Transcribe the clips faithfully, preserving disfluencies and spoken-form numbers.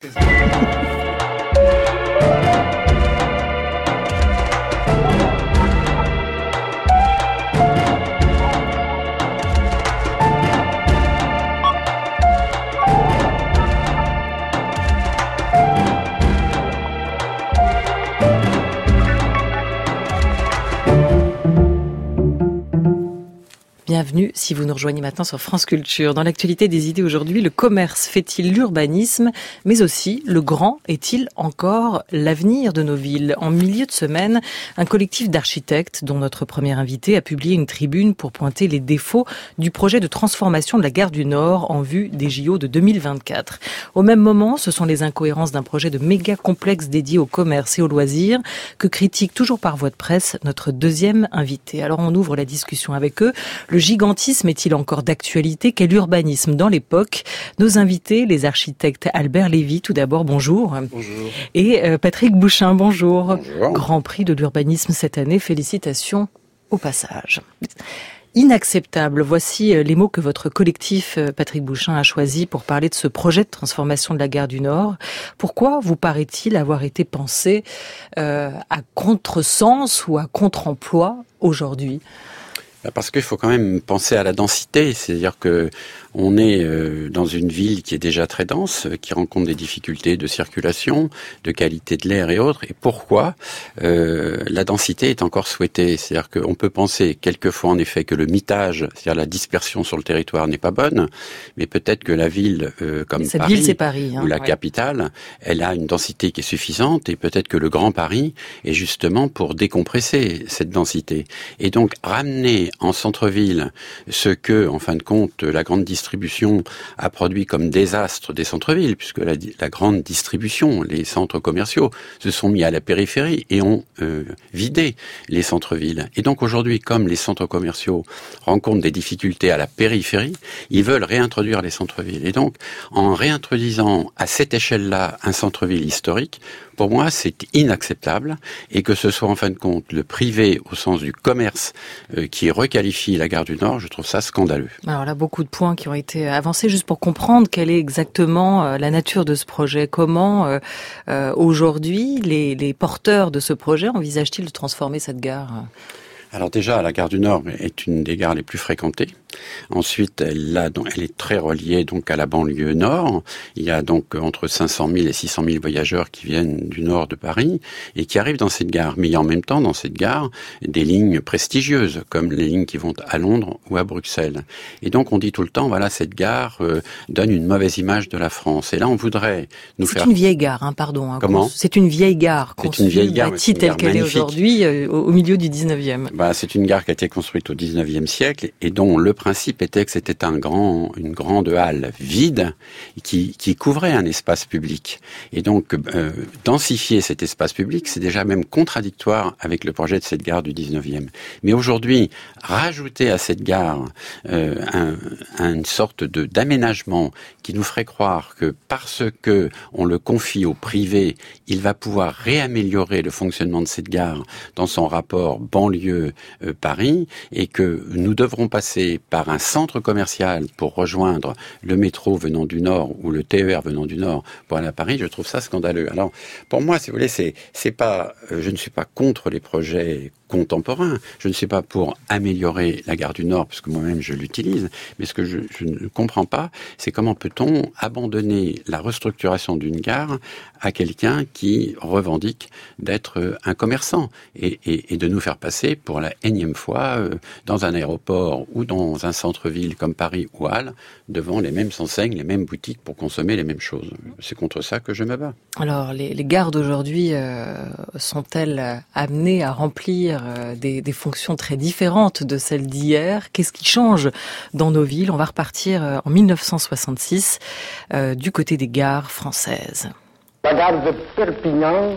Bienvenue si vous nous rejoignez maintenant sur France Culture. Dans l'actualité des idées aujourd'hui, le commerce fait-il l'urbanisme, mais aussi le grand est-il encore l'avenir de nos villes? En milieu de semaine, un collectif d'architectes, dont notre premier invité, a publié une tribune pour pointer les défauts du projet de transformation de la gare du Nord en vue des J O de deux mille vingt-quatre. Au même moment, ce sont les incohérences d'un projet de méga complexe dédié au commerce et aux loisirs que critique toujours par voie de presse notre deuxième invité. Alors on ouvre la discussion avec eux. Le gigantisme est-il encore d'actualité? Quel urbanisme dans l'époque? Nos invités, les architectes Albert Lévy, tout d'abord, bonjour. Bonjour. Et euh, Patrick Bouchin, bonjour. Bonjour. Grand prix de l'urbanisme cette année, félicitations au passage. Inacceptable, voici les mots que votre collectif, Patrick Bouchin, a choisi pour parler de ce projet de transformation de la gare du Nord. Pourquoi vous paraît-il avoir été pensé euh, à contresens ou à contre-emploi aujourd'hui ? Parce qu'il faut quand même penser à la densité, c'est-à-dire que on est dans une ville qui est déjà très dense, qui rencontre des difficultés de circulation, de qualité de l'air et autres. Et pourquoi euh, la densité est encore souhaitée? C'est-à-dire qu'on peut penser quelquefois en effet que le mitage, c'est-à-dire la dispersion sur le territoire n'est pas bonne, mais peut-être que la ville euh, comme Cette Paris, ville, c'est Paris hein, ou la ouais. capitale, elle a une densité qui est suffisante et peut-être que le Grand Paris est justement pour décompresser cette densité. Et donc ramener en centre-ville ce que, en fin de compte, la grande distribution a produit comme désastre des centres-villes, puisque la, la grande distribution, les centres commerciaux, se sont mis à la périphérie et ont euh, vidé les centres-villes. Et donc aujourd'hui, comme les centres commerciaux rencontrent des difficultés à la périphérie, ils veulent réintroduire les centres-villes. Et donc, en réintroduisant à cette échelle-là un centre-ville historique, pour moi, c'est inacceptable, et que ce soit en fin de compte le privé au sens du commerce euh, qui requalifie la gare du Nord, je trouve ça scandaleux. Alors là, beaucoup de points qui ont été avancés juste pour comprendre quelle est exactement euh, la nature de ce projet. Comment euh, euh, aujourd'hui les, les porteurs de ce projet envisagent-ils de transformer cette gare ? Alors déjà, la gare du Nord est une des gares les plus fréquentées. Ensuite, elle, a, elle est très reliée donc à la banlieue nord. Il y a donc entre cinq cent mille et six cent mille voyageurs qui viennent du nord de Paris et qui arrivent dans cette gare. Mais il y a en même temps dans cette gare des lignes prestigieuses, comme les lignes qui vont à Londres ou à Bruxelles. Et donc on dit tout le temps, voilà, cette gare euh, donne une mauvaise image de la France. Et là, on voudrait nous c'est faire... C'est une vieille gare, hein, pardon. Hein, Comment ? C'est une vieille gare C'est une vieille gare, bâtie telle qu'elle est aujourd'hui euh, au, au milieu du dix-neuvième. Bah, c'est une gare qui a été construite au dix-neuvième siècle et dont le principe était que c'était un grand, une grande halle vide qui, qui couvrait un espace public. Et donc, euh, densifier cet espace public, c'est déjà même contradictoire avec le projet de cette gare du dix-neuvième. Mais aujourd'hui, rajouter à cette gare euh, un, un, une sorte de d'aménagement qui nous ferait croire que parce que on le confie au privé, il va pouvoir réaméliorer le fonctionnement de cette gare dans son rapport banlieue-Paris et que nous devrons passer par un centre commercial pour rejoindre le métro venant du Nord ou le T E R venant du Nord pour aller à Paris, je trouve ça scandaleux. Alors, pour moi, si vous voulez, c'est, c'est pas, je ne suis pas contre les projets contemporain. Je ne suis pas pour améliorer la gare du Nord, parce que moi-même je l'utilise, mais ce que je, je ne comprends pas, c'est comment peut-on abandonner la restructuration d'une gare à quelqu'un qui revendique d'être un commerçant et, et, et de nous faire passer pour la énième fois euh, dans un aéroport ou dans un centre-ville comme Paris ou Halle, devant les mêmes enseignes, les mêmes boutiques pour consommer les mêmes choses. C'est contre ça que je me bats. Alors, les, les gares d'aujourd'hui euh, sont-elles amenées à remplir Des, des fonctions très différentes de celles d'hier? Qu'est-ce qui change dans nos villes? On va repartir en dix-neuf cent soixante-six euh, du côté des gares françaises. La gare de Perpignan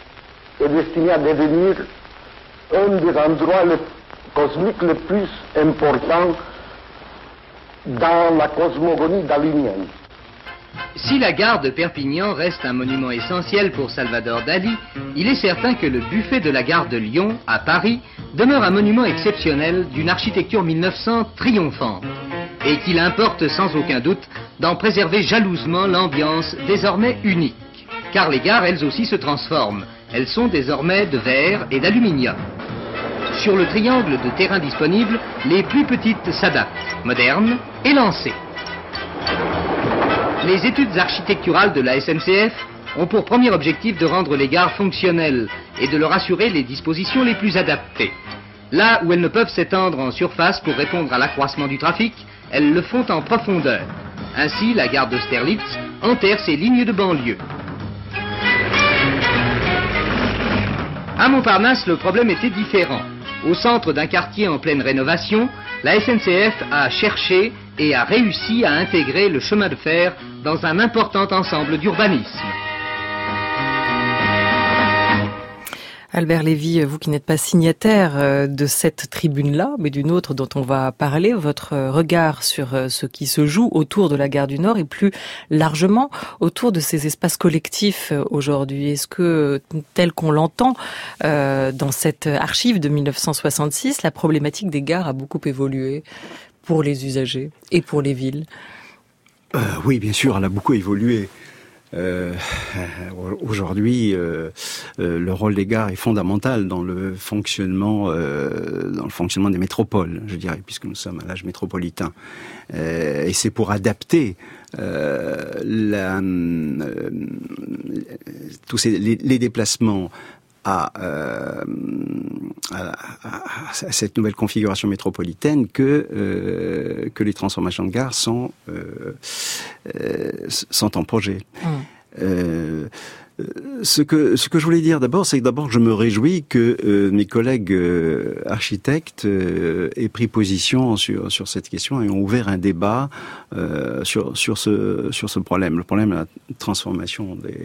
est destinée à devenir un des endroits le, cosmiques les plus importants dans la cosmogonie dalinienne. Si la gare de Perpignan reste un monument essentiel pour Salvador Dali, il est certain que le buffet de la gare de Lyon, à Paris, demeure un monument exceptionnel d'une architecture mille neuf cents triomphante, et qu'il importe sans aucun doute d'en préserver jalousement l'ambiance désormais unique. Car les gares, elles aussi, se transforment. Elles sont désormais de verre et d'aluminium. Sur le triangle de terrain disponible, les plus petites s'adaptent, modernes et lancées. Les études architecturales de la S N C F ont pour premier objectif de rendre les gares fonctionnelles et de leur assurer les dispositions les plus adaptées. Là où elles ne peuvent s'étendre en surface pour répondre à l'accroissement du trafic, elles le font en profondeur. Ainsi, la gare d'Austerlitz enterre ses lignes de banlieue. À Montparnasse, le problème était différent. Au centre d'un quartier en pleine rénovation, la S N C F a cherché et a réussi à intégrer le chemin de fer dans un important ensemble d'urbanisme. Albert Lévy, vous qui n'êtes pas signataire de cette tribune-là, mais d'une autre dont on va parler, votre regard sur ce qui se joue autour de la gare du Nord et plus largement autour de ces espaces collectifs aujourd'hui. Est-ce que, tel qu'on l'entend euh, dans cette archive de mille neuf cent soixante-six, la problématique des gares a beaucoup évolué pour les usagers et pour les villes ? euh, Oui, bien sûr, elle a beaucoup évolué. Euh, aujourd'hui, euh, euh, le rôle des gares est fondamental dans le fonctionnement, euh, dans le fonctionnement des métropoles, je dirais, puisque nous sommes à l'âge métropolitain. Euh, et c'est pour adapter euh, la, euh, tous ces, les, les déplacements à, euh, à, à, à cette nouvelle configuration métropolitaine que euh, que les transformations de gares sont euh, euh, sont en projet. Mmh. Euh, ce que ce que je voulais dire d'abord, c'est que d'abord je me réjouis que euh, mes collègues euh, architectes euh, aient pris position sur sur cette question et ont ouvert un débat euh, sur sur ce sur ce problème, le problème de la transformation des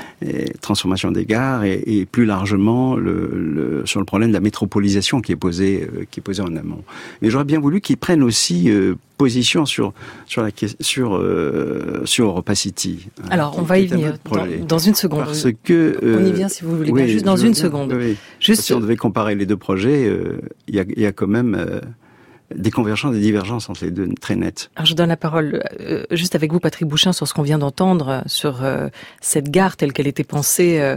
et transformation des gares et, et plus largement le, le sur le problème de la métropolisation qui est posé euh, qui est posé en amont. Mais j'aurais bien voulu qu'ils prennent aussi euh, position sur sur la sur euh, sur Europa City. Alors on va y venir dans, dans une seconde. Parce que euh, on y vient si vous voulez oui, bien, juste dans une bien, seconde. Oui. Juste si on devait comparer les deux projets, il euh, y a il y a quand même euh, des convergences, des divergences entre les deux très nettes. Alors je donne la parole euh, juste avec vous, Patrick Bouchin, sur ce qu'on vient d'entendre, sur euh, cette gare telle qu'elle était pensée euh,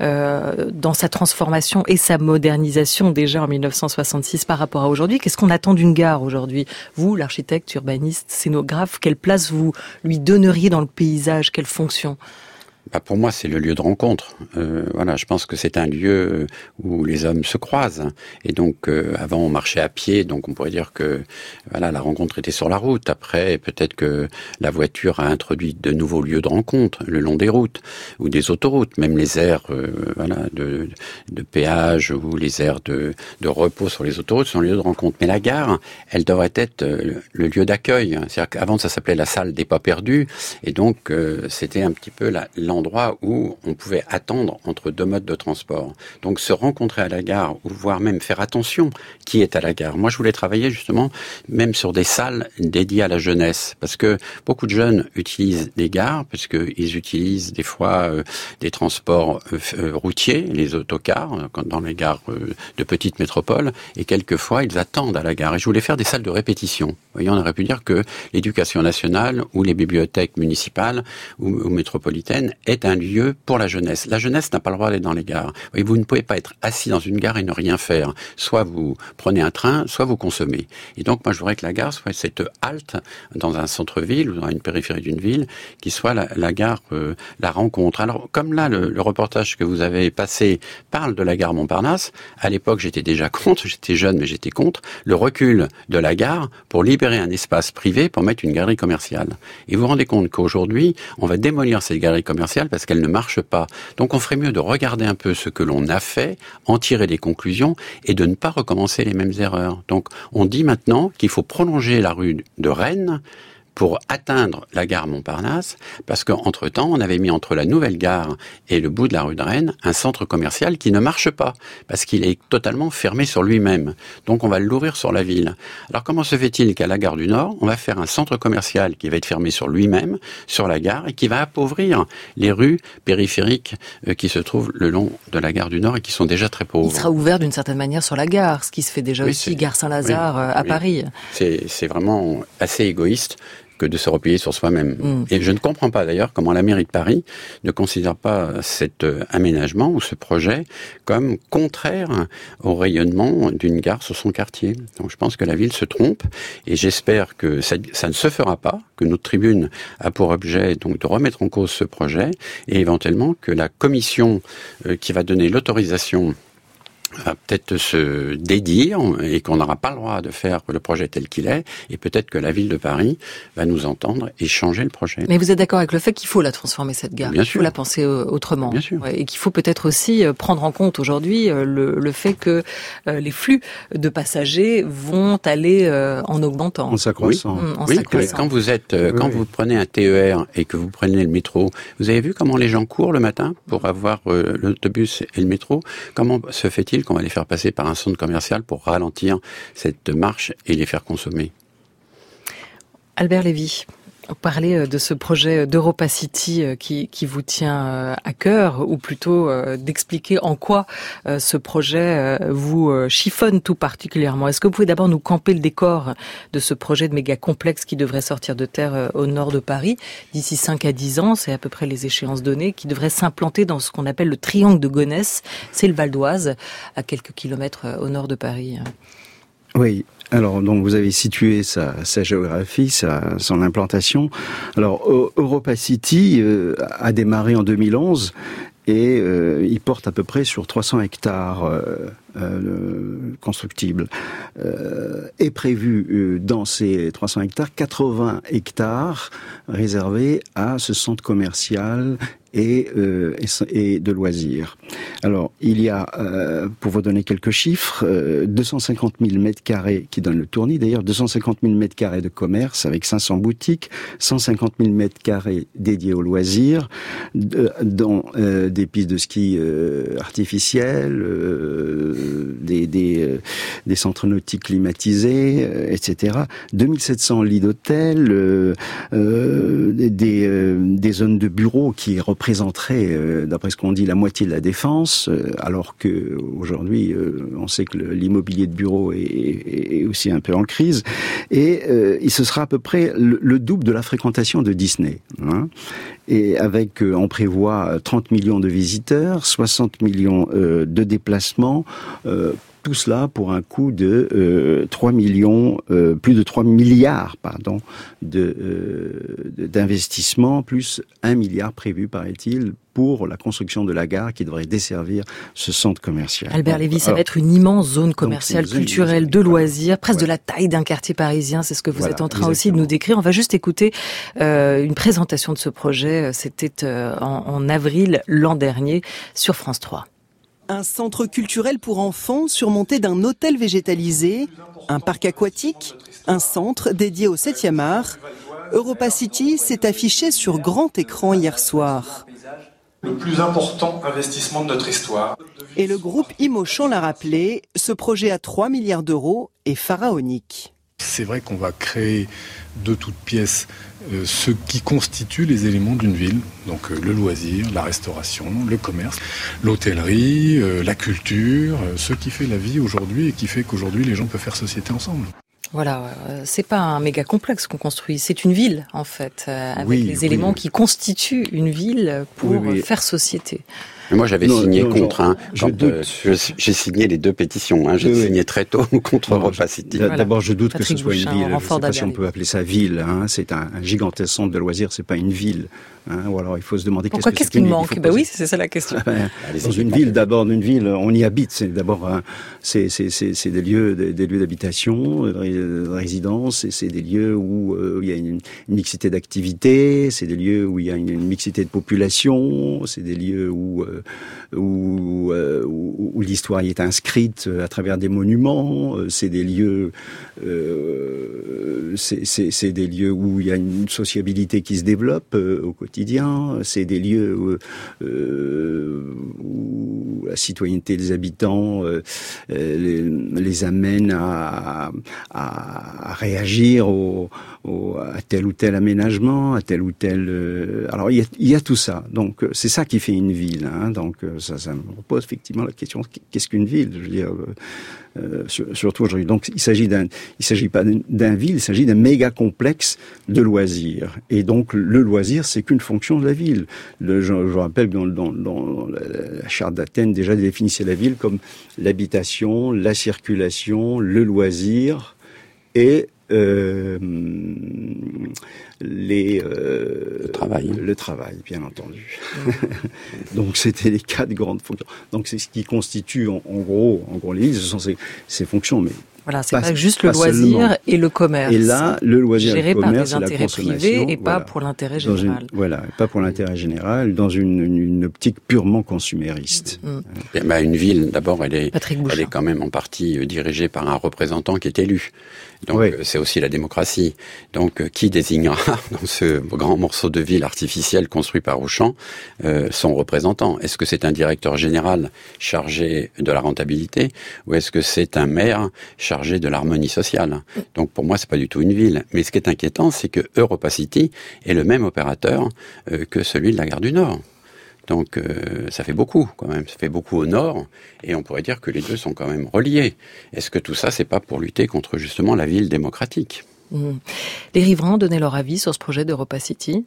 euh, dans sa transformation et sa modernisation déjà en mille neuf cent soixante-six par rapport à aujourd'hui. Qu'est-ce qu'on attend d'une gare aujourd'hui ? Vous, l'architecte, urbaniste, scénographe, quelle place vous lui donneriez dans le paysage ? Quelle fonction ? Bah pour moi, c'est le lieu de rencontre. Euh, voilà, je pense que c'est un lieu où les hommes se croisent. Et donc, euh, avant, on marchait à pied, donc on pourrait dire que voilà, la rencontre était sur la route. Après, peut-être que la voiture a introduit de nouveaux lieux de rencontre le long des routes ou des autoroutes, même les aires, euh, voilà, de, de péage ou les aires de, de repos sur les autoroutes sont lieux de rencontre. Mais la gare, elle devrait être le lieu d'accueil. C'est-à-dire qu'avant, ça s'appelait la salle des pas perdus, et donc euh, c'était un petit peu la, la endroit où on pouvait attendre entre deux modes de transport. Donc se rencontrer à la gare, ou voire même faire attention qui est à la gare. Moi, je voulais travailler justement même sur des salles dédiées à la jeunesse, parce que beaucoup de jeunes utilisent les gares, parce qu'ils utilisent des fois euh, des transports euh, routiers, les autocars, euh, dans les gares euh, de petites métropoles, et quelquefois ils attendent à la gare. Et je voulais faire des salles de répétition. Vous voyez, on aurait pu dire que l'éducation nationale ou les bibliothèques municipales ou, ou métropolitaines est un lieu pour la jeunesse. La jeunesse n'a pas le droit d'aller dans les gares. Et vous ne pouvez pas être assis dans une gare et ne rien faire. Soit vous prenez un train, soit vous consommez. Et donc, moi, je voudrais que la gare soit cette halte dans un centre-ville ou dans une périphérie d'une ville, qui soit la, la gare, euh, la rencontre. Alors, comme là, le, le reportage que vous avez passé parle de la gare Montparnasse, à l'époque, j'étais déjà contre, j'étais jeune, mais j'étais contre, le recul de la gare pour libérer un espace privé pour mettre une galerie commerciale. Et vous vous rendez compte qu'aujourd'hui, on va démolir cette galerie commerciale parce qu'elle ne marche pas. Donc on ferait mieux de regarder un peu ce que l'on a fait, en tirer des conclusions et de ne pas recommencer les mêmes erreurs. Donc on dit maintenant qu'il faut prolonger la rue de Rennes pour atteindre la gare Montparnasse, parce qu'entre-temps, on avait mis entre la nouvelle gare et le bout de la rue de Rennes un centre commercial qui ne marche pas, parce qu'il est totalement fermé sur lui-même. Donc on va l'ouvrir sur la ville. Alors comment se fait-il qu'à la gare du Nord, on va faire un centre commercial qui va être fermé sur lui-même, sur la gare, et qui va appauvrir les rues périphériques euh, qui se trouvent le long de la gare du Nord et qui sont déjà très pauvres. Il sera ouvert d'une certaine manière sur la gare, ce qui se fait déjà oui, aussi, gare Saint-Lazare oui, à oui. Paris. C'est, c'est vraiment assez égoïste que de se replier sur soi-même. Mmh. Et je ne comprends pas d'ailleurs comment la mairie de Paris ne considère pas cet aménagement ou ce projet comme contraire au rayonnement d'une gare sur son quartier. Donc je pense que la ville se trompe et j'espère que ça, ça ne se fera pas, que notre tribune a pour objet donc de remettre en cause ce projet et éventuellement que la commission euh, qui va donner l'autorisation va peut-être se dédire et qu'on n'aura pas le droit de faire le projet tel qu'il est et peut-être que la ville de Paris va nous entendre et changer le projet. Mais vous êtes d'accord avec le fait qu'il faut la transformer cette gare, Bien qu'il sûr. faut la penser autrement. Bien sûr. Et qu'il faut peut-être aussi prendre en compte aujourd'hui le, le fait que les flux de passagers vont aller en augmentant. En s'accroissant. Oui, en oui s'accroissant. Quand vous êtes, oui, quand oui. vous prenez un T E R et que vous prenez le métro, vous avez vu comment les gens courent le matin pour avoir euh, l'autobus et le métro? Comment se fait-il qu'on va les faire passer par un centre commercial pour ralentir cette marche et les faire consommer? Albert Lévy, vous parlez de ce projet d'Europa City qui, qui vous tient à cœur, ou plutôt d'expliquer en quoi ce projet vous chiffonne tout particulièrement. Est-ce que vous pouvez d'abord nous camper le décor de ce projet de méga complexe qui devrait sortir de terre au nord de Paris d'ici cinq à dix ans, c'est à peu près les échéances données, qui devrait s'implanter dans ce qu'on appelle le triangle de Gonesse, c'est le Val d'Oise, à quelques kilomètres au nord de Paris. Oui. Alors, donc, vous avez situé sa, sa géographie, sa, son implantation. Alors, Europa City euh, a démarré en deux mille onze et euh, il porte à peu près sur trois cents hectares euh, euh, constructibles. Euh, est prévu euh, dans ces trois cents hectares, quatre-vingts hectares réservés à ce centre commercial et, euh, et, et de loisirs. Alors, il y a, euh, pour vous donner quelques chiffres, euh, deux cent cinquante mille mètres carrés qui donnent le tournis, d'ailleurs deux cent cinquante mille mètres carrés de commerce avec cinq cents boutiques, cent cinquante mille mètres carrés dédiés aux loisirs, de, dont euh, des pistes de ski euh, artificielles, euh, des, des, euh, des centres nautiques climatisés, euh, et cetera. deux mille sept cents lits d'hôtel, euh, euh, des, euh, des zones de bureaux qui représenterait, euh, d'après ce qu'on dit, la moitié de la défense, euh, alors que aujourd'hui, euh, on sait que l'immobilier de bureau est, est, est aussi un peu en crise. Et euh, il se sera à peu près le, le double de la fréquentation de Disney. Hein. Et avec, euh, on prévoit trente millions de visiteurs, soixante millions euh, de déplacements. Euh, Tout cela pour un coût de euh, trois millions, euh, plus de trois milliards, pardon, de, euh, d'investissement, plus un milliard prévu, paraît-il, pour la construction de la gare qui devrait desservir ce centre commercial. Albert Lévy, ça va être une immense zone commerciale, donc, culturelle, zone, de loisirs, presque ouais. de la taille d'un quartier parisien. C'est ce que vous voilà, êtes en train exactement. aussi de nous décrire. On va juste écouter euh, une présentation de ce projet. C'était euh, en, en avril l'an dernier sur France trois. Un centre culturel pour enfants surmonté d'un hôtel végétalisé, un parc aquatique, un centre dédié au septième art. Europa City s'est affiché sur grand écran hier soir. Le plus important investissement de notre histoire. Et le groupe Imochan l'a rappelé, ce projet à trois milliards d'euros est pharaonique. C'est vrai qu'on va créer de toutes pièces euh, ce qui constitue les éléments d'une ville. Donc euh, le loisir, la restauration, le commerce, l'hôtellerie, euh, la culture, euh, ce qui fait la vie aujourd'hui et qui fait qu'aujourd'hui les gens peuvent faire société ensemble. Voilà, euh, c'est pas un méga complexe qu'on construit, c'est une ville en fait, euh, avec oui, les oui, éléments oui. qui constituent une ville pour oui, oui. faire société. Mais moi, j'avais non, signé non, contre. non, Hein, je quand, euh, je, j'ai signé les deux pétitions. Hein, j'ai oui, signé oui. très tôt contre Europa City. Voilà. D'abord, je doute Patrick que ce soit Bouchin, une ville. Je ne sais pas si on peut David. appeler ça ville. Hein. C'est un, un gigantesque centre de loisirs. C'est pas une ville. Hein. Ou alors, il faut se demander pourquoi qu'est-ce, qu'est-ce que qu'il c'est manque. Bah oui, c'est ça la question. Dans une ville, d'abord, une ville, on y habite. C'est d'abord, un, c'est, c'est, c'est, c'est des lieux, des, des lieux d'habitation, de résidence. Et c'est des lieux où euh, il y a une, une mixité d'activités. C'est des lieux où il y a une, une mixité de population. C'est des lieux où euh, où, euh, où, où l'histoire y est inscrite à travers des monuments. C'est des lieux, euh, c'est, c'est, c'est des lieux où il y a une sociabilité qui se développe euh, au quotidien. C'est des lieux où, euh, où la citoyenneté des habitants euh, les, les amène à, à, à réagir au, au, à tel ou tel aménagement, à tel ou tel... Euh, alors il y, a, il y a tout ça. Donc c'est ça qui fait une ville. Hein. Donc ça, ça me repose effectivement la question, qu'est-ce qu'une ville? Je veux dire, euh, surtout aujourd'hui. Donc il s'agit d'un, il s'agit pas d'un ville, il s'agit d'un méga complexe de loisirs. Et donc le loisir, c'est qu'une fonction de la ville. Le, je, je rappelle que dans, dans, dans la, la charte d'Athènes déjà définissait la ville comme l'habitation, la circulation, le loisir et euh, les euh, le travail, le travail, bien entendu. Donc c'était les quatre grandes fonctions. Donc c'est ce qui constitue en, en gros, en gros les villes, ce sont ces, ces fonctions, mais voilà, c'est pas, pas juste le pas loisir seulement. Et le commerce. Et là, le loisir et le commerce, par des intérêts privés et pas voilà, pour l'intérêt général. Une, voilà, pas pour l'intérêt général, dans une, une, une optique purement consumériste. Mmh. Et ben, une ville, d'abord, elle est, elle est quand même en partie dirigée par un représentant qui est élu. Donc oui. C'est aussi la démocratie. Donc qui désignera dans ce grand morceau de ville artificiel construit par Auchan euh, son représentant? Est-ce que c'est un directeur général chargé de la rentabilité ou est-ce que c'est un maire chargé de l'harmonie sociale? Donc pour moi c'est pas du tout une ville. Mais ce qui est inquiétant, c'est que EuropaCity est le même opérateur euh, que celui de la gare du Nord. Donc euh, ça fait beaucoup quand même, ça fait beaucoup au nord, et on pourrait dire que les deux sont quand même reliés. Est-ce que tout ça, c'est pas pour lutter contre justement la ville démocratique? Mmh. Les riverains ont donné leur avis sur ce projet d'EuropaCity?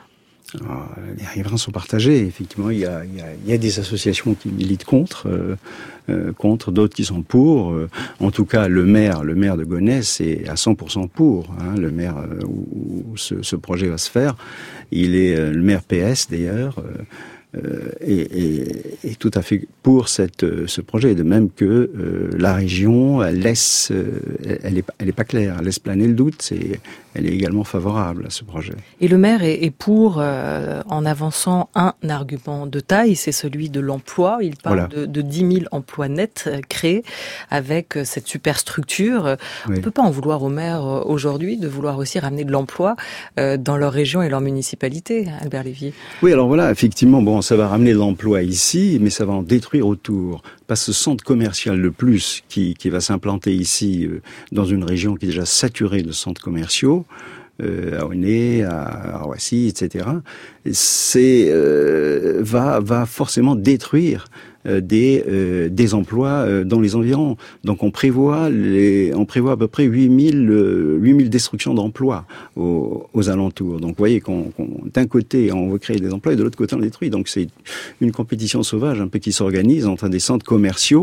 Alors, les riverains sont partagés. Effectivement, il y a, il y a, il y a des associations qui militent contre, euh, euh, contre, d'autres qui sont pour. Euh, en tout cas, le maire, le maire de Gonesse est à cent pour cent pour. Hein, le maire euh, où, où ce, ce projet va se faire, il est euh, le maire P S d'ailleurs. Euh, Euh, et, et, et tout à fait pour cette, ce projet, de même que euh, la région elle laisse, euh, elle est, elle est pas claire, elle laisse planer le doute, c'est, elle est également favorable à ce projet. Et le maire est, est pour, euh, en avançant un argument de taille, c'est celui de l'emploi. Il parle voilà. de, de dix mille emplois nets créés avec cette superstructure. Oui. On ne peut pas en vouloir au maire aujourd'hui de vouloir aussi ramener de l'emploi euh, dans leur région et leur municipalité, Albert Lévy. Oui, alors voilà, effectivement, bon, ça va ramener de l'emploi ici, mais ça va en détruire autour. Parce que ce centre commercial de plus qui, qui va s'implanter ici, euh, dans une région qui est déjà saturée de centres commerciaux, euh, à Aulnay, à, à Roissy, et cetera, c'est, euh, va, va forcément détruire euh, des, euh, des emplois euh, dans les environs. Donc on prévoit, les, on prévoit à peu près huit mille, euh, huit mille destructions d'emplois aux, aux alentours. Donc vous voyez qu'on, qu'on, d'un côté on veut créer des emplois et de l'autre côté on détruit. Donc c'est une compétition sauvage un peu qui s'organise entre des centres commerciaux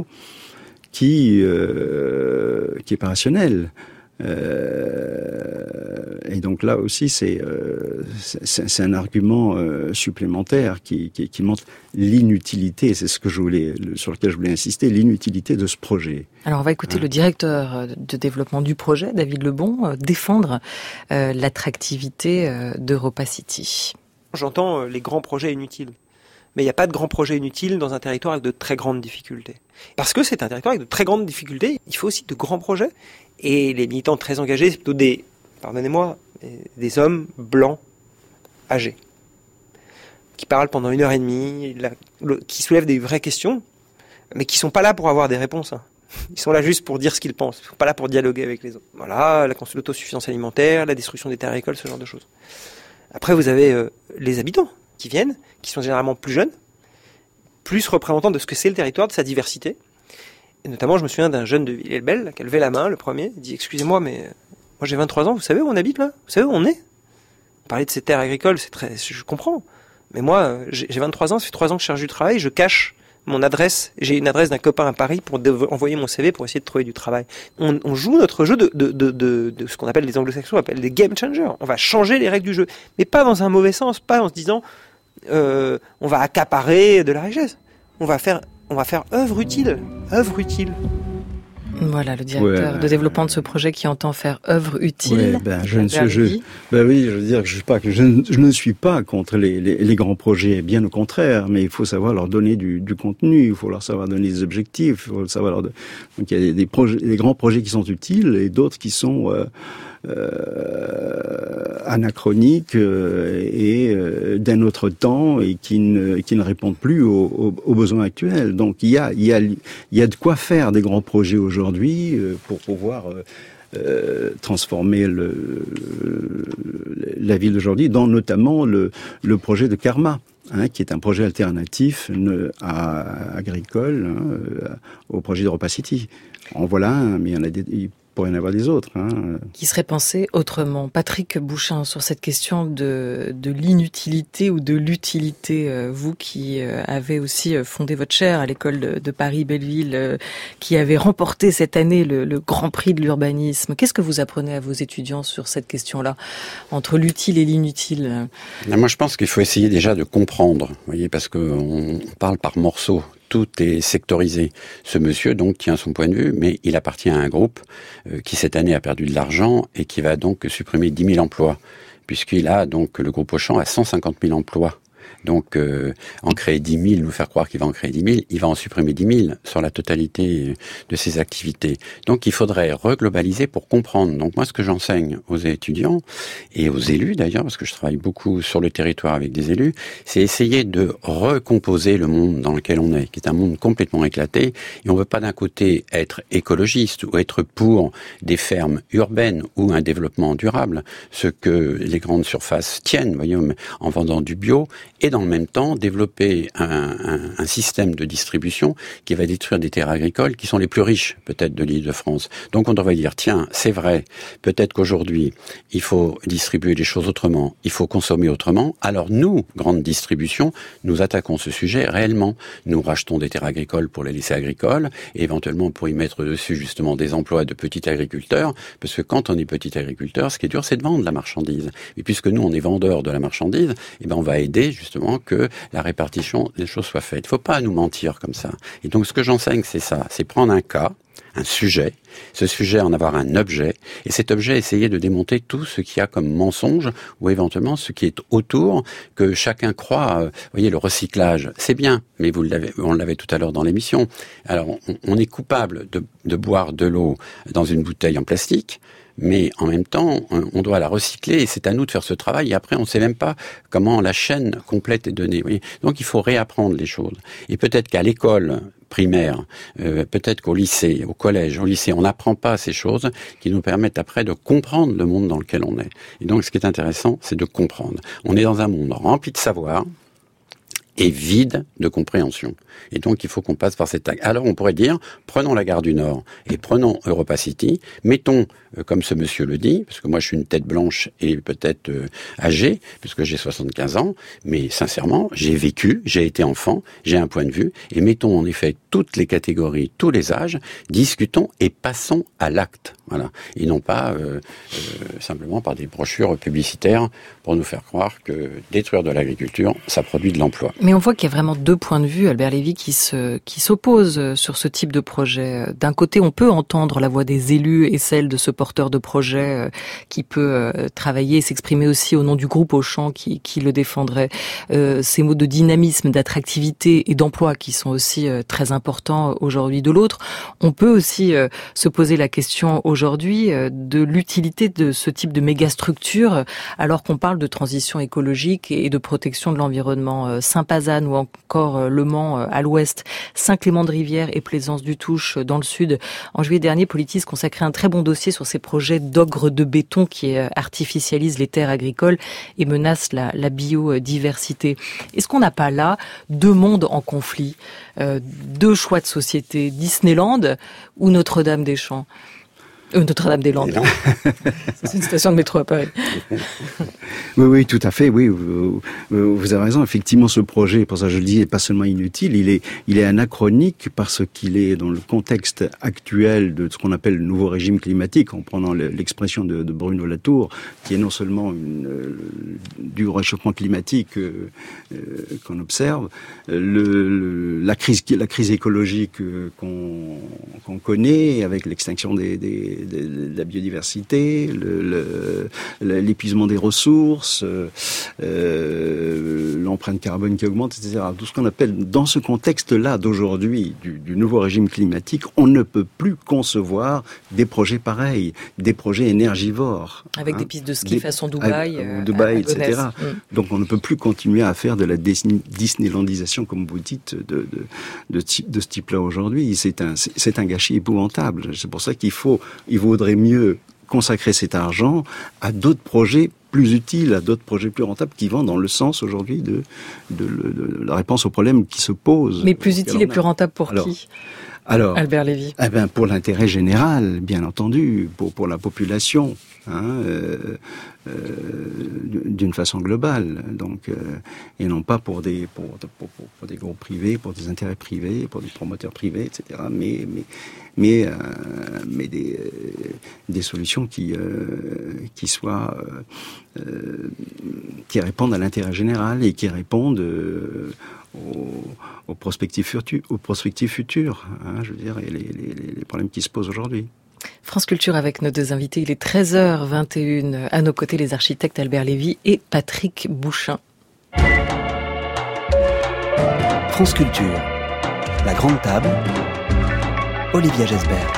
qui, euh, qui est pas rationnel. Euh, et donc là aussi, c'est, euh, c'est, c'est un argument euh, supplémentaire qui, qui, qui montre l'inutilité. C'est ce que je voulais, sur lequel je voulais insister, l'inutilité de ce projet. Alors on va écouter hein. le directeur de développement du projet, David Lebon, euh, défendre euh, l'attractivité euh, d'EuropaCity. J'entends euh, les grands projets inutiles. Mais il n'y a pas de grands projets inutiles dans un territoire avec de très grandes difficultés. Parce que c'est un territoire avec de très grandes difficultés, il faut aussi de grands projets. Et les militants très engagés, c'est plutôt des, pardonnez-moi, des hommes blancs, âgés, qui parlent pendant une heure et demie, qui soulèvent des vraies questions, mais qui sont pas là pour avoir des réponses. Hein. Ils sont là juste pour dire ce qu'ils pensent, ils sont pas là pour dialoguer avec les autres. Voilà, l'autosuffisance alimentaire, la destruction des terres agricoles, ce genre de choses. Après, vous avez euh, les habitants qui viennent, qui sont généralement plus jeunes, plus représentants de ce que c'est le territoire, de sa diversité. Et notamment, je me souviens d'un jeune de Villers-le-Bel qui a levé la main, le premier, il dit « Excusez-moi, mais moi j'ai vingt-trois ans, vous savez où on habite là? Vous savez où on est ?» Parler de ces terres agricoles, c'est très, je comprends. Mais moi, j'ai vingt-trois ans, ça fait trois ans que je cherche du travail, je cache mon adresse, j'ai une adresse d'un copain à Paris pour dev- envoyer mon C V pour essayer de trouver du travail. On, on joue notre jeu de, de, de, de, de ce qu'on appelle les anglo-saxons, on appelle des game changers. On va changer les règles du jeu, mais pas dans un mauvais sens, pas en se disant euh, on va accaparer de la richesse. On va faire, on va faire œuvre utile, œuvre utile. Voilà, le directeur ouais, de développement de ce projet qui entend faire œuvre utile. Ouais, ben, je ne suis, je, ben oui, je veux dire que je, pas, que je, ne, je ne suis pas contre les, les, les grands projets, bien au contraire, mais il faut savoir leur donner du, du contenu, il faut leur savoir donner des objectifs, il faut savoir leur. Donc il y a des, des, projets, des grands projets qui sont utiles et d'autres qui sont euh, euh, anachroniques euh, et euh, d'un autre temps et qui ne, qui ne répondent plus aux, aux, aux besoins actuels. Donc il y a, il y a, il y a de quoi faire des grands projets aujourd'hui euh, pour pouvoir euh, euh, transformer le, le, la ville d'aujourd'hui, dont notamment le, le projet de Karma. Hein, qui est un projet alternatif ne, à, agricole hein, au projet d'Europa City. En voilà un, mais il y en a des, il pourrait y en avoir des autres. Hein. Qui serait pensé autrement. Patrick Bouchain, sur cette question de, de l'inutilité ou de l'utilité, euh, vous qui euh, avez aussi fondé votre chaire à l'école de, de Paris-Belleville, euh, qui avez remporté cette année le, le Grand Prix de l'urbanisme, qu'est-ce que vous apprenez à vos étudiants sur cette question-là, entre l'utile et l'inutile? Moi, je pense qu'il faut essayer déjà de comprendre, vous voyez, parce qu'on parle par morceaux. Tout est sectorisé. Ce monsieur, donc, tient son point de vue, mais il appartient à un groupe euh, qui, cette année, a perdu de l'argent et qui va donc supprimer dix mille emplois, puisqu'il a, donc, le groupe Auchan a cent cinquante mille emplois. Donc, euh, en créer dix mille, nous faire croire qu'il va en créer dix mille, il va en supprimer dix mille sur la totalité de ses activités. Donc, il faudrait reglobaliser pour comprendre. Donc, moi, ce que j'enseigne aux étudiants et aux élus, d'ailleurs, parce que je travaille beaucoup sur le territoire avec des élus, c'est essayer de recomposer le monde dans lequel on est, qui est un monde complètement éclaté. Et on ne veut pas d'un côté être écologiste ou être pour des fermes urbaines ou un développement durable, ce que les grandes surfaces tiennent, voyez, en vendant du bio, et dans le même temps développer un, un, un système de distribution qui va détruire des terres agricoles qui sont les plus riches peut-être de l'Île-de-France. Donc on devrait dire, tiens, c'est vrai, peut-être qu'aujourd'hui il faut distribuer les choses autrement, il faut consommer autrement. Alors nous, grande distribution, nous attaquons ce sujet réellement. Nous rachetons des terres agricoles pour les laisser agricoles et éventuellement pour y mettre dessus justement des emplois de petits agriculteurs, parce que quand on est petit agriculteur, ce qui est dur, c'est de vendre la marchandise. Et puisque nous, on est vendeurs de la marchandise, eh ben on va aider justement que la répartition des choses soit faite. Il ne faut pas nous mentir comme ça. Et donc ce que j'enseigne, c'est ça, c'est prendre un cas, un sujet, ce sujet en avoir un objet, et cet objet essayer de démonter tout ce qu'il y a comme mensonge, ou éventuellement ce qui est autour, que chacun croit. Euh, vous voyez, le recyclage, c'est bien, mais vous l'avez, on l'avait tout à l'heure dans l'émission. Alors, on, on est coupable de, de boire de l'eau dans une bouteille en plastique, mais en même temps, on doit la recycler et c'est à nous de faire ce travail. Et après, on ne sait même pas comment la chaîne complète est donnée. Vous voyez. Donc, il faut réapprendre les choses. Et peut-être qu'à l'école primaire, euh, peut-être qu'au lycée, au collège, au lycée, on n'apprend pas ces choses qui nous permettent après de comprendre le monde dans lequel on est. Et donc, ce qui est intéressant, c'est de comprendre. On est dans un monde rempli de savoir et vide de compréhension. Et donc, il faut qu'on passe par cette... Alors, on pourrait dire, prenons la gare du Nord et prenons Europa City, mettons, euh, comme ce monsieur le dit, parce que moi, je suis une tête blanche et peut-être euh, âgée, puisque j'ai soixante-quinze ans, mais sincèrement, j'ai vécu, j'ai été enfant, j'ai un point de vue, et mettons en effet toutes les catégories, tous les âges, discutons et passons à l'acte. Voilà. Et non pas euh, euh, simplement par des brochures publicitaires pour nous faire croire que détruire de l'agriculture, ça produit de l'emploi. Mais on voit qu'il y a vraiment deux points de vue, Albert Lévy, qui se, qui s'opposent sur ce type de projet. D'un côté, on peut entendre la voix des élus et celle de ce porteur de projet qui peut travailler et s'exprimer aussi au nom du groupe Auchan qui, qui le défendrait. Euh, ces mots de dynamisme, d'attractivité et d'emploi qui sont aussi très importants aujourd'hui. De l'autre, on peut aussi se poser la question aujourd'hui de l'utilité de ce type de mégastructure alors qu'on parle de transition écologique et de protection de l'environnement. Saint-Pazanne ou encore Le Mans à l'ouest, Saint-Clément-de-Rivière et Plaisance-du-Touche dans le sud. En juillet dernier, Politis consacrait un très bon dossier sur ces projets d'ogres de béton qui artificialisent les terres agricoles et menacent la, la biodiversité. Est-ce qu'on n'a pas là deux mondes en conflit, euh, deux choix de société, Disneyland ou Notre-Dame-des-Champs? Euh, Notre-Dame-des-Landes. C'est une station de métro à Paris. Oui, oui, tout à fait. Oui, vous, vous avez raison. Effectivement, ce projet, pour ça je le dis, n'est pas seulement inutile. Il est, il est anachronique parce qu'il est dans le contexte actuel de ce qu'on appelle le nouveau régime climatique, en prenant l'expression de, de Bruno Latour, qui est non seulement une, euh, du réchauffement climatique euh, euh, qu'on observe, le, le, la crise, la crise écologique euh, qu'on, qu'on connaît avec l'extinction des, des des, de, de la biodiversité, le, le, l'épuisement des ressources, euh, l'empreinte carbone qui augmente, et cetera. Tout ce qu'on appelle, dans ce contexte-là d'aujourd'hui, du, du nouveau régime climatique, on ne peut plus concevoir des projets pareils, des projets énergivores. Avec hein, des pistes de ski des, façon Dubaï, à, à Dubaï, et cetera. Mm. Donc on ne peut plus continuer à faire de la Disneylandisation, comme vous dites, de, de, de, de ce type-là aujourd'hui. C'est un, c'est un gâchis épouvantable. C'est pour ça qu'il faut, il vaudrait mieux consacrer cet argent à d'autres projets plus utiles, à d'autres projets plus rentables qui vont dans le sens aujourd'hui de, de, de, de la réponse aux problèmes qui se posent. Mais plus utiles et plus rentables pour alors, qui Alors, Albert Lévy. Eh ben, pour l'intérêt général, bien entendu, pour, pour la population, hein, euh, euh, d'une façon globale, donc, euh, et non pas pour des, pour, pour, pour, pour des groupes privés, pour des intérêts privés, pour des promoteurs privés, et cetera. Mais, mais, mais, euh, mais des, des solutions qui, euh, qui soient, euh, qui répondent à l'intérêt général et qui répondent euh, Aux, aux prospectives futures, aux prospectives futures, hein, je veux dire, et les, les, les problèmes qui se posent aujourd'hui. France Culture avec nos deux invités, il est treize heures vingt et une. À nos côtés, les architectes Albert Lévy et Patrick Bouchain. France Culture, la grande table, Olivia Gesbert.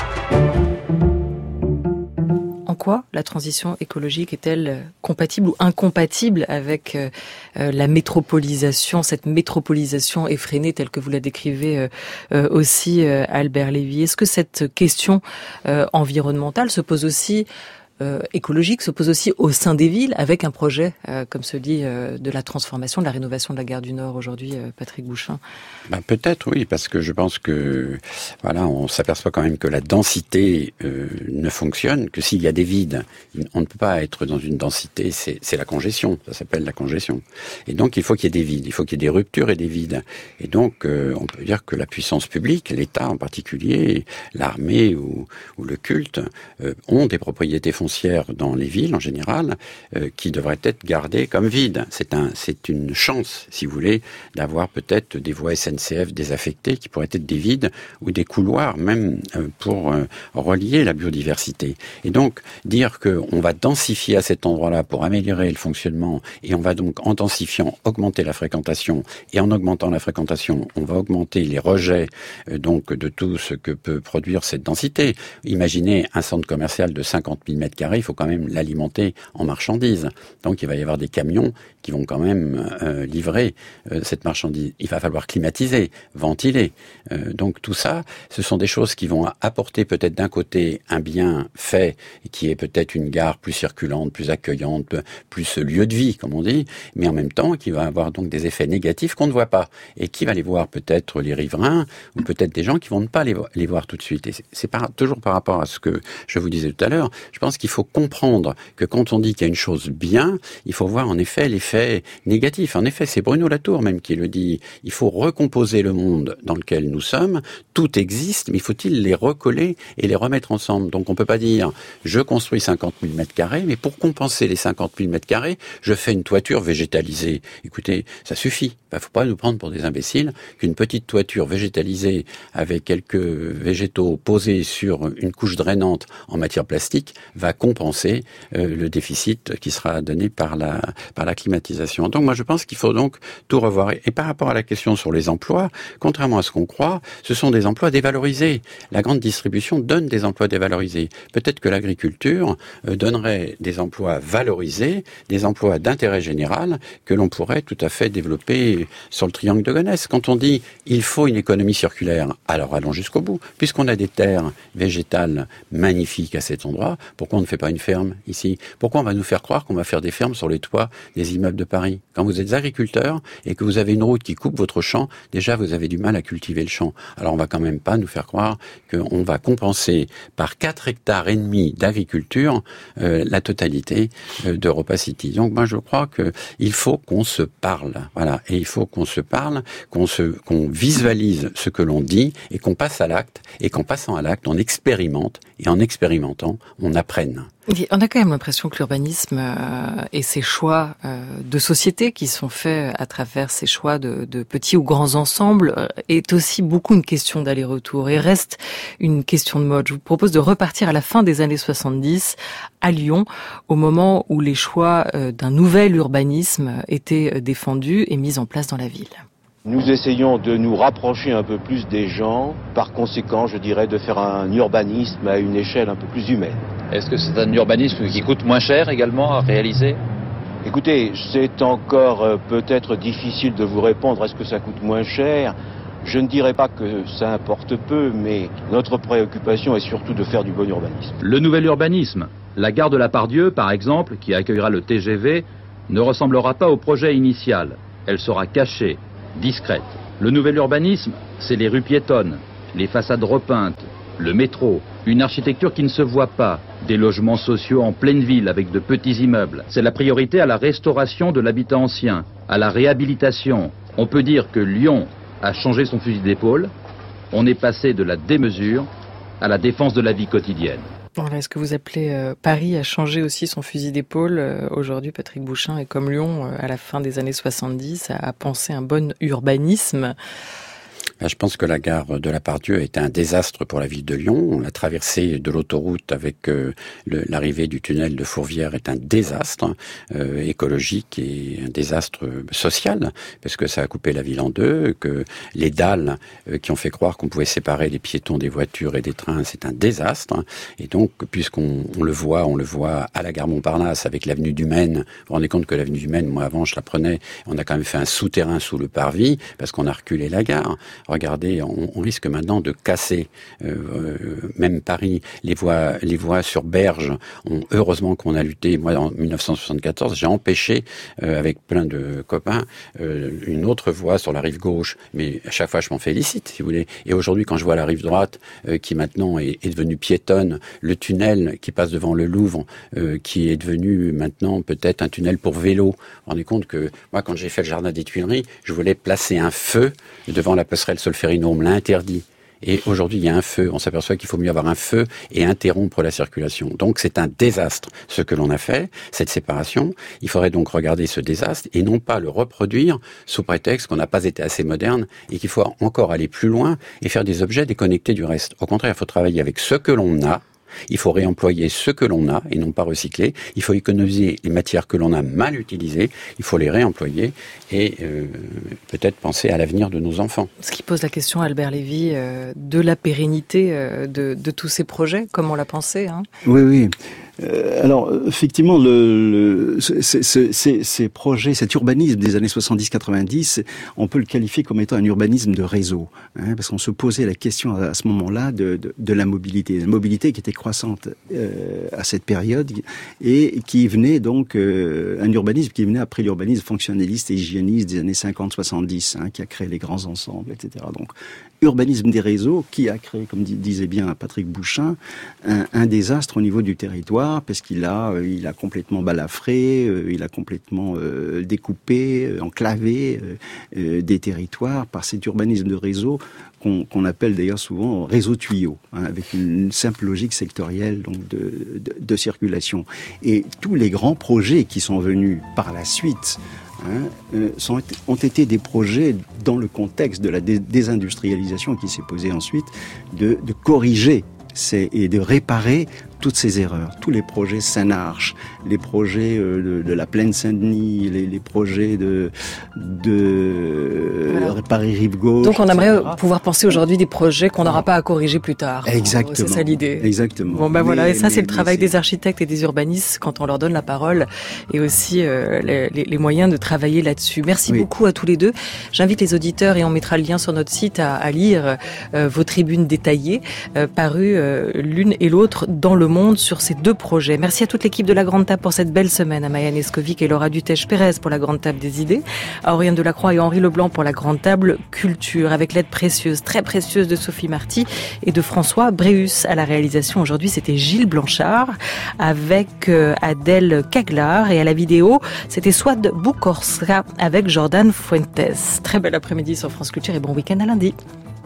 En quoi la transition écologique est-elle compatible ou incompatible avec euh, la métropolisation, cette métropolisation effrénée telle que vous la décrivez euh, euh, aussi, euh, Albert Lévy? Est-ce que cette question euh, environnementale se pose aussi Euh, écologique se pose aussi au sein des villes avec un projet euh, comme celui euh, de la transformation, de la rénovation de la gare du Nord aujourd'hui, euh, Patrick Bouchain? Ben, peut-être oui, parce que je pense que voilà, on s'aperçoit quand même que la densité euh, ne fonctionne que s'il y a des vides. On ne peut pas être dans une densité, c'est, c'est la congestion, ça s'appelle la congestion. Et donc il faut qu'il y ait des vides, il faut qu'il y ait des ruptures et des vides. Et donc euh, on peut dire que la puissance publique, l'État en particulier, l'armée ou, ou le culte, euh, ont des propriétés foncières dans les villes en général, euh, qui devraient être gardées comme vides. C'est un, c'est une chance, si vous voulez, d'avoir peut-être des voies S N C F désaffectées qui pourraient être des vides ou des couloirs même euh, pour euh, relier la biodiversité. Et donc dire que on va densifier à cet endroit-là pour améliorer le fonctionnement et on va donc en densifiant augmenter la fréquentation et en augmentant la fréquentation, on va augmenter les rejets euh, donc de tout ce que peut produire cette densité. Imaginez un centre commercial de cinquante mille mètres carrés, il faut quand même l'alimenter en marchandises. Donc il va y avoir des camions qui vont quand même euh, livrer euh, cette marchandise. Il va falloir climatiser, ventiler. Euh, donc tout ça, ce sont des choses qui vont apporter peut-être d'un côté un bien fait, qui est peut-être une gare plus circulante, plus accueillante, plus lieu de vie, comme on dit, mais en même temps qui va avoir donc des effets négatifs qu'on ne voit pas. Et qui va les voir peut-être les riverains, ou peut-être des gens qui vont ne pas les, vo- les voir tout de suite. Et c'est, c'est par, toujours par rapport à ce que je vous disais tout à l'heure, je pense qu'il faut comprendre que quand on dit qu'il y a une chose bien, il faut voir en effet l'effet négatif. En effet, c'est Bruno Latour même qui le dit. Il faut recomposer le monde dans lequel nous sommes. Tout existe, mais faut-il les recoller et les remettre ensemble? Donc on peut pas dire je construis cinquante mille mètres carrés, mais pour compenser les cinquante mille mètres carrés, je fais une toiture végétalisée. Écoutez, ça suffit. Il faut pas nous prendre pour des imbéciles qu'une petite toiture végétalisée avec quelques végétaux posés sur une couche drainante en matière plastique va compenser euh, le déficit qui sera donné par la par la climatisation. Donc moi je pense qu'il faut donc tout revoir. Et, et par rapport à la question sur les emplois, contrairement à ce qu'on croit, ce sont des emplois dévalorisés. La grande distribution donne des emplois dévalorisés. Peut-être que l'agriculture euh, donnerait des emplois valorisés, des emplois d'intérêt général que l'on pourrait tout à fait développer sur le triangle de Gonesse. Quand on dit il faut une économie circulaire, alors allons jusqu'au bout. Puisqu'on a des terres végétales magnifiques à cet endroit, pourquoi on ne fait pas une ferme ici? Pourquoi on va nous faire croire qu'on va faire des fermes sur les toits des immeubles de Paris? Quand vous êtes agriculteur et que vous avez une route qui coupe votre champ, déjà vous avez du mal à cultiver le champ. Alors on va quand même pas nous faire croire qu'on va compenser par quatre hectares et demi d'agriculture euh, la totalité euh, d'Europa City. Donc moi je crois que il faut qu'on se parle, voilà, et il faut qu'on se parle, qu'on se, qu'on visualise ce que l'on dit et qu'on passe à l'acte, et qu'en passant à l'acte on expérimente, et en expérimentant on apprenne. On a quand même l'impression que l'urbanisme euh, et ses choix euh, de société qui sont faits à travers ces choix de, de petits ou grands ensembles euh, est aussi beaucoup une question d'aller-retour et reste une question de mode. Je vous propose de repartir à la fin des années soixante-dix à Lyon, au moment où les choix euh, d'un nouvel urbanisme étaient défendus et mis en place dans la ville. Nous essayons de nous rapprocher un peu plus des gens, par conséquent, je dirais, de faire un urbanisme à une échelle un peu plus humaine. Est-ce que c'est un urbanisme qui coûte moins cher également à réaliser ? Écoutez, c'est encore euh, peut-être difficile de vous répondre, est-ce que ça coûte moins cher ? Je ne dirais pas que ça importe peu, mais notre préoccupation est surtout de faire du bon urbanisme. Le nouvel urbanisme, la gare de la Part-Dieu, par exemple, qui accueillera le T G V, ne ressemblera pas au projet initial. Elle sera cachée, discrète. Le nouvel urbanisme, c'est les rues piétonnes, les façades repeintes, le métro, une architecture qui ne se voit pas, des logements sociaux en pleine ville avec de petits immeubles. C'est la priorité à la restauration de l'habitat ancien, à la réhabilitation. On peut dire que Lyon a changé son fusil d'épaule. On est passé de la démesure à la défense de la vie quotidienne. Voilà, est-ce que vous appelez euh, Paris a changé aussi son fusil d'épaule euh, aujourd'hui, Patrick Bouchain, et comme Lyon, euh, à la fin des années soixante-dix, a, a pensé un bon urbanisme? Je pense que la gare de la Part-Dieu était un désastre pour la ville de Lyon. La traversée de l'autoroute avec euh, le, l'arrivée du tunnel de Fourvière est un désastre euh, écologique et un désastre social, parce que ça a coupé la ville en deux, que les dalles euh, qui ont fait croire qu'on pouvait séparer les piétons des voitures et des trains, c'est un désastre. Et donc, puisqu'on on le voit, on le voit à la gare Montparnasse avec l'avenue du Maine. Vous vous rendez compte que l'avenue du Maine, moi avant, je la prenais, on a quand même fait un souterrain sous le parvis, parce qu'on a reculé la gare. Regardez, on, on risque maintenant de casser euh, euh, même Paris. Les voies, les voies sur berge, on, heureusement qu'on a lutté. Moi, en dix-neuf cent soixante-quatorze, j'ai empêché, euh, avec plein de copains, euh, une autre voie sur la rive gauche. Mais à chaque fois, je m'en félicite, si vous voulez. Et aujourd'hui, quand je vois la rive droite, euh, qui maintenant est, est devenue piétonne, le tunnel qui passe devant le Louvre, euh, qui est devenu maintenant peut-être un tunnel pour vélo. Vous vous rendez compte que moi, quand j'ai fait le jardin des Tuileries, je voulais placer un feu devant la passerelle Solferino, on me l'a interdit. Et aujourd'hui, il y a un feu. On s'aperçoit qu'il faut mieux avoir un feu et interrompre la circulation. Donc, c'est un désastre, ce que l'on a fait, cette séparation. Il faudrait donc regarder ce désastre et non pas le reproduire sous prétexte qu'on n'a pas été assez moderne et qu'il faut encore aller plus loin et faire des objets déconnectés du reste. Au contraire, il faut travailler avec ce que l'on a. Il faut réemployer ce que l'on a et non pas recycler. Il faut économiser les matières que l'on a mal utilisées. Il faut les réemployer et euh, peut-être penser à l'avenir de nos enfants. Ce qui pose la question, Albert Lévy, euh, de la pérennité euh, de, de tous ces projets, comme on l'a pensé. Hein. Oui, oui. Euh, alors, effectivement, le, le, ces, ces, ces projets, cet urbanisme des années soixante-dix quatre-vingt-dix, on peut le qualifier comme étant un urbanisme de réseau, hein, parce qu'on se posait la question à, à ce moment-là de, de, de la mobilité, la mobilité qui était croissante euh, à cette période et qui venait donc euh, un urbanisme qui venait après l'urbanisme fonctionnaliste et hygiéniste des années cinquante soixante-dix, hein, qui a créé les grands ensembles, et cetera. Donc, urbanisme des réseaux qui a créé, comme disait bien Patrick Bouchain, un, un désastre au niveau du territoire, parce qu'il a, euh, il a complètement balafré, euh, il a complètement euh, découpé, euh, enclavé euh, euh, des territoires par cet urbanisme de réseau qu'on, qu'on appelle d'ailleurs souvent réseau tuyau, hein, avec une, une simple logique sectorielle donc de, de, de circulation. Et tous les grands projets qui sont venus par la suite, Hein, euh, sont, ont été des projets dans le contexte de la dé- désindustrialisation qui s'est posée ensuite, de, de corriger ces, et de réparer toutes ces erreurs. Tous les projets Saint-Arche, les projets euh, de, de la plaine Saint-Denis, les, les projets de, de voilà. Paris-Rive-Gauche. Donc on aimerait et cetera pouvoir penser aujourd'hui des projets qu'on n'aura pas à corriger plus tard. Exactement. C'est ça l'idée. Exactement. Bon ben mais, voilà, et ça mais, c'est le travail c'est... des architectes et des urbanistes quand on leur donne la parole et aussi euh, les, les moyens de travailler là-dessus. Merci oui. beaucoup à tous les deux. J'invite les auditeurs et on mettra le lien sur notre site à, à lire euh, vos tribunes détaillées euh, parues euh, l'une et l'autre dans le monde sur ces deux projets. Merci à toute l'équipe de La Grande Table pour cette belle semaine, à Maya Neskovic et Laura Dutèche-Pérez pour La Grande Table des idées, à Aurélien Delacroix et Henri Leblanc pour La Grande Table Culture, avec l'aide précieuse, très précieuse de Sophie Marty et de François Bréhus. À la réalisation aujourd'hui, c'était Gilles Blanchard avec Adèle Caglar et à la vidéo, c'était Swad Bukorska avec Jordan Fuentes. Très bel après-midi sur France Culture et bon week-end à lundi.